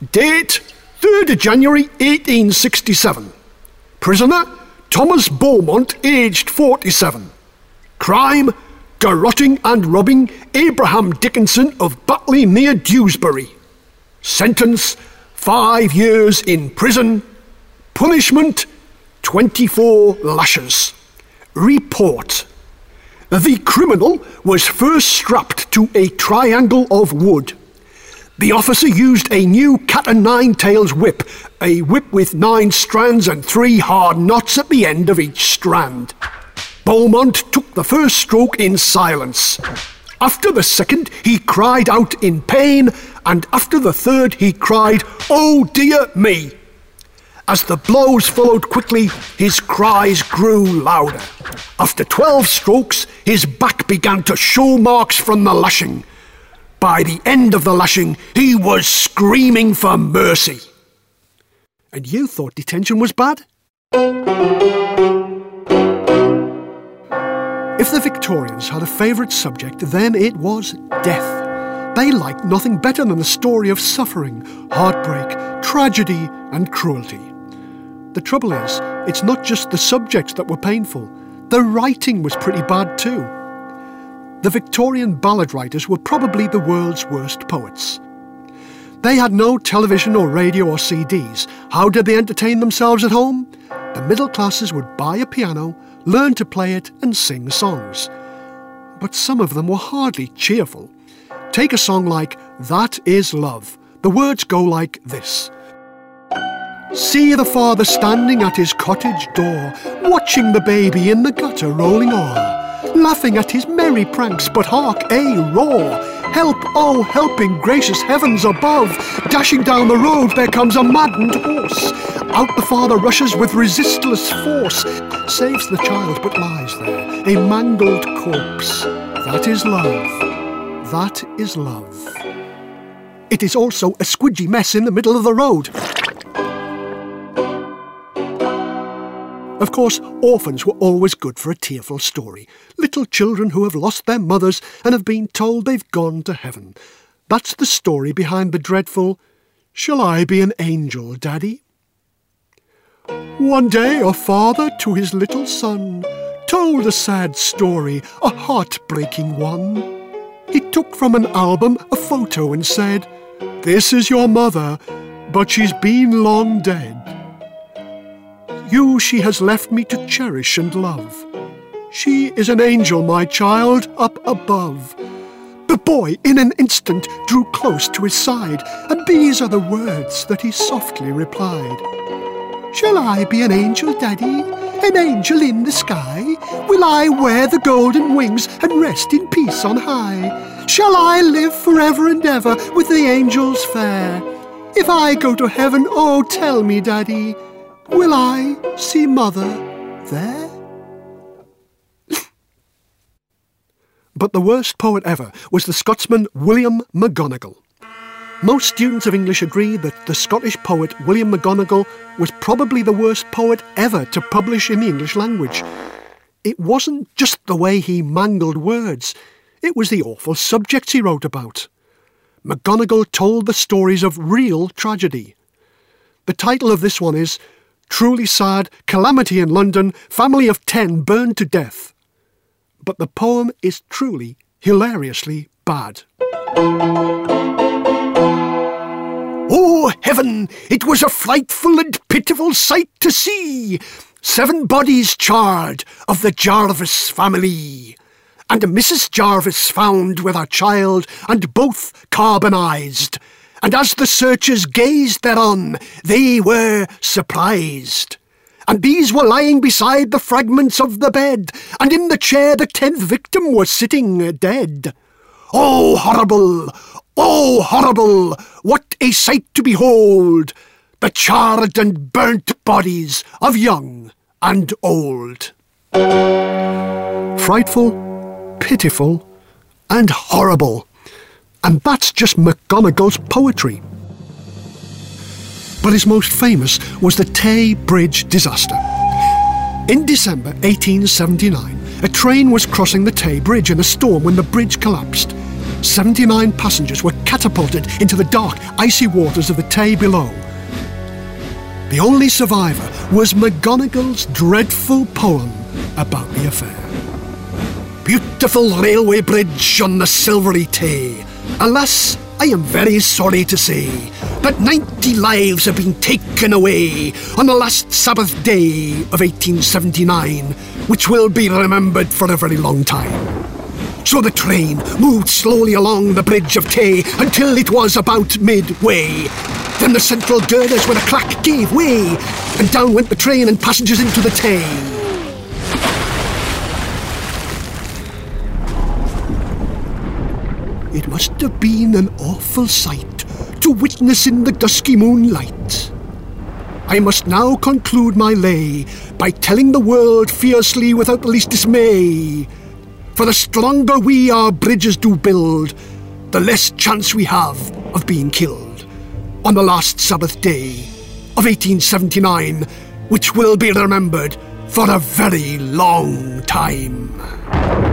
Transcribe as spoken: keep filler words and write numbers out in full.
Date, third of January eighteen sixty-seven. Prisoner, Thomas Beaumont, aged forty-seven. Crime, garrotting and robbing Abraham Dickinson of Batley near Dewsbury. Sentence, five years in prison. Punishment, twenty-four lashes. Report. The criminal was first strapped to a triangle of wood. The officer used a new cat-o'-nine-tails whip, a whip with nine strands and three hard knots at the end of each strand. Beaumont took the first stroke in silence. After the second, he cried out in pain, and after the third, he cried, "Oh dear me!" As the blows followed quickly, his cries grew louder. After twelve strokes, his back began to show marks from the lashing. By the end of the lashing, he was screaming for mercy. And you thought detention was bad? If the Victorians had a favourite subject, then it was death. They liked nothing better than the story of suffering, heartbreak, tragedy and cruelty. The trouble is, it's not just the subjects that were painful. The writing was pretty bad too. The Victorian ballad writers were probably the world's worst poets. They had no television or radio or C Ds. How did they entertain themselves at home? The middle classes would buy a piano, learn to play it and sing songs. But some of them were hardly cheerful. Take a song like That Is Love. The words go like this. See the father standing at his cottage door, watching the baby in the gutter rolling o'er, laughing at his merry pranks, but hark, a roar! Help, oh, helping gracious heavens above! Dashing down the road there comes a maddened horse. Out the father rushes with resistless force, saves the child but lies there, a mangled corpse. That is love. That is love. It is also a squidgy mess in the middle of the road. Of course, orphans were always good for a tearful story. Little children who have lost their mothers and have been told they've gone to heaven. That's the story behind the dreadful, Shall I Be an Angel, Daddy? One day a father to his little son told a sad story, a heartbreaking one. He took from an album a photo and said, This is your mother, but she's been long dead. You she has left me to cherish and love. She is an angel, my child, up above. The boy in an instant drew close to his side, and these are the words that he softly replied. Shall I be an angel, Daddy, an angel in the sky? Will I wear the golden wings and rest in peace on high? Shall I live forever and ever with the angels fair? If I go to heaven, oh, tell me, Daddy, will I see Mother there? But the worst poet ever was the Scotsman William McGonagall. Most students of English agree that the Scottish poet William McGonagall was probably the worst poet ever to publish in the English language. It wasn't just the way he mangled words, it was the awful subjects he wrote about. McGonagall told the stories of real tragedy. The title of this one is Truly Sad, Calamity in London, Family of Ten Burned to Death. But the poem is truly, hilariously bad. Oh, heaven! It was a frightful and pitiful sight to see! Seven bodies charred of the Jarvis family, and Missus Jarvis found with her child, and both carbonized. And as the searchers gazed thereon, they were surprised. And these were lying beside the fragments of the bed, and in the chair the tenth victim was sitting dead. Oh, horrible! Oh, horrible! What a sight to behold! The charred and burnt bodies of young and old. Frightful, pitiful, and horrible. And that's just McGonagall's poetry. But his most famous was the Tay Bridge disaster. In December eighteen seventy-nine, a train was crossing the Tay Bridge in a storm when the bridge collapsed. seventy-nine passengers were catapulted into the dark, icy waters of the Tay below. The only survivor was McGonagall's dreadful poem about the affair. Beautiful railway bridge on the silvery Tay. Alas, I am very sorry to say that ninety lives have been taken away on the last Sabbath day of eighteen seventy-nine, which will be remembered for a very long time. So the train moved slowly along the bridge of Tay until it was about midway. Then the central girders with a clack gave way, and down went the train and passengers into the Tay. It must have been an awful sight to witness in the dusky moonlight. I must now conclude my lay by telling the world fiercely without the least dismay. For the stronger we our bridges do build, the less chance we have of being killed on the last Sabbath day of eighteen seventy-nine, which will be remembered for a very long time.